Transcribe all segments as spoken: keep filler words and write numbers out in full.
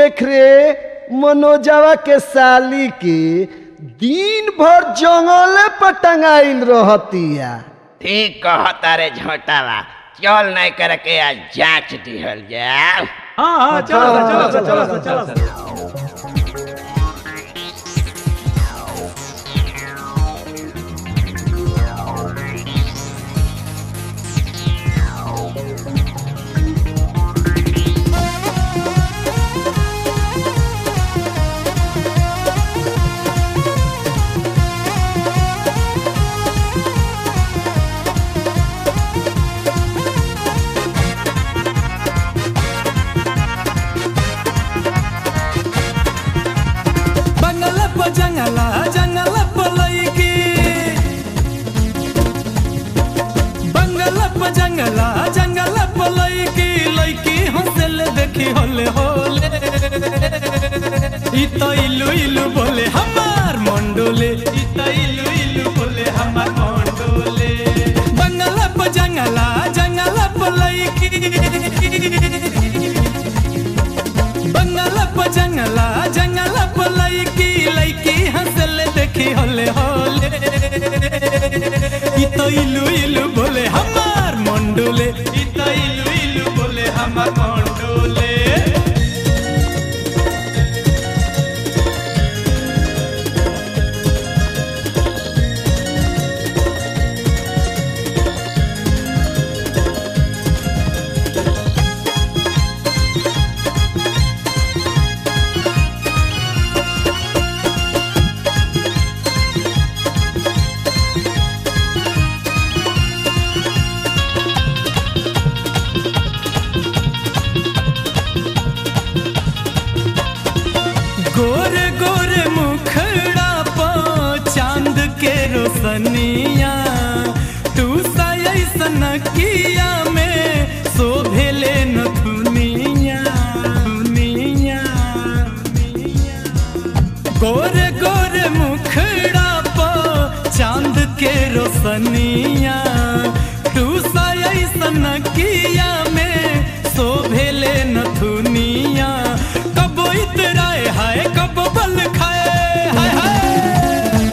देख रे मनोजवा के साली के दिन भर जंगले पर टंगाइल रहतिया। ठीक कहता रे झोटावा, चल नहीं करके आज जांच दिहल जाओ। हाँ हाँ चलो चलो चलो चलो चलो। जंगला जंगल पलैकी बंगला प जंगला जंगल पलैकी लैकी हंसल देखी होले होले इ तो इलू इलू बोले हमार मंडोले इ तो इलू इलू बोले हमार मंडोले बंगला प जंगला जंगल पलैकी बंगला प जंगला जंगल पलैकी लैकी हंसल देखी होले होले इ तो इलू इलू बोले हमार मंडोले इ तो इलू इलू बोले हमार मंडोले। गोरे गोरे मुखड़ा पो चांद के रोशनिया तू सैसन किया में शोभेले न दुनिया दुनिया गोरे गोरे मुखड़ा पो चांद के रोशनिया तू सैसन किया में शोभेले न दुनिया कबो इतराए हाय कबो बल खाए हाय हाय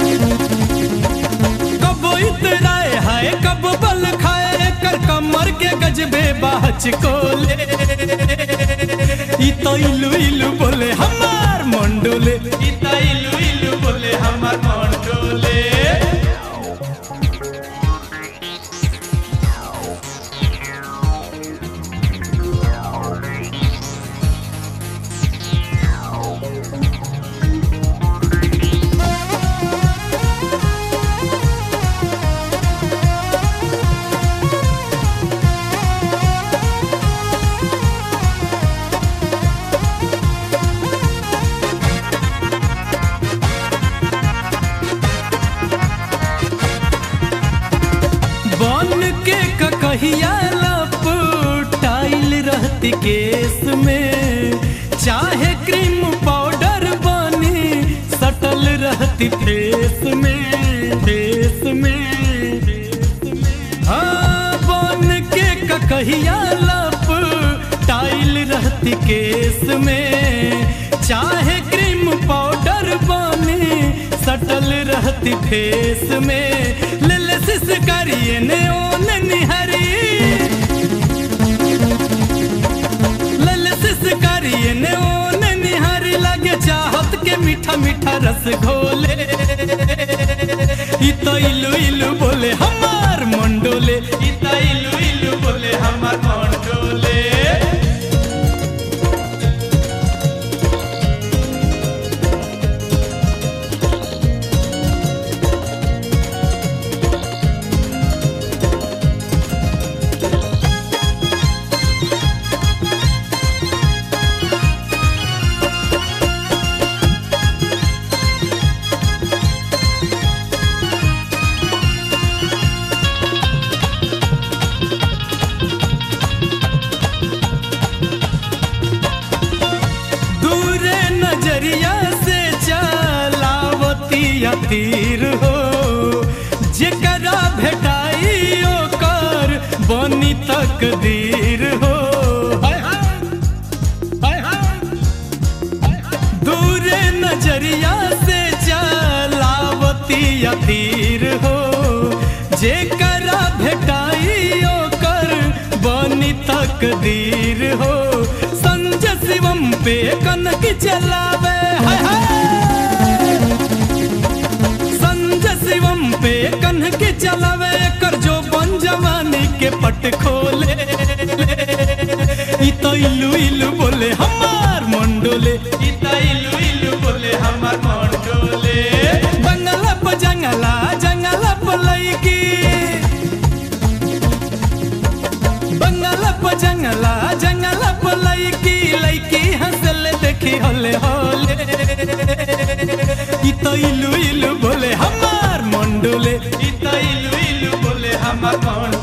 कबो इतराए हाय कबो बल खाए कर कमर के गजबे बाच कोले इ तो इलू इलू बोले हमार मंडोले इ तो इलू इलू बोले हमार मंडोले। बन के कहिया लपटाइल रहती केस में चाहे क्रीम पाउडर बनी सटल रहती फेस में फेस में हाँ बन के कहिया लपटाइल रहती केस में चाहे क्रीम पाउडर बनी सटल रहती फेस में ले ले सिसकारिए ने ओने निहरी ले ले सिसकारिए ने ओने निहरी लगे चाहत के मीठा मीठा रस घोले इ तो इलू इलू बोले हमार मंडोले इ तो इलू इलू बोले हमार मंडोले। नजरिया से चलावती तीर हो जेकरा भेटाई ओकर बनी तकदीर हो हाय हाय हाय हाय नजरिया से चलावती तीर हो जेकरा भेटाई ओकर बनी तकदीर हो संजय शिवम पे कनक चलावे हाय हाय संजय शिवम पे कनक चलावे कर जो बन जवानी के पट खोले इतो इलू इलू बोले हमार मंडोले इतो इलू इलू बोले हमार मंडोले बंगला प जंगला जंगला प लईकी बंगला प जंगला जंगला प लईकी लईकी हंसल देखी होले होले इतो इलू इलू बोले हमार मंडोले इतो इलू इलू बोले हमार मंडोले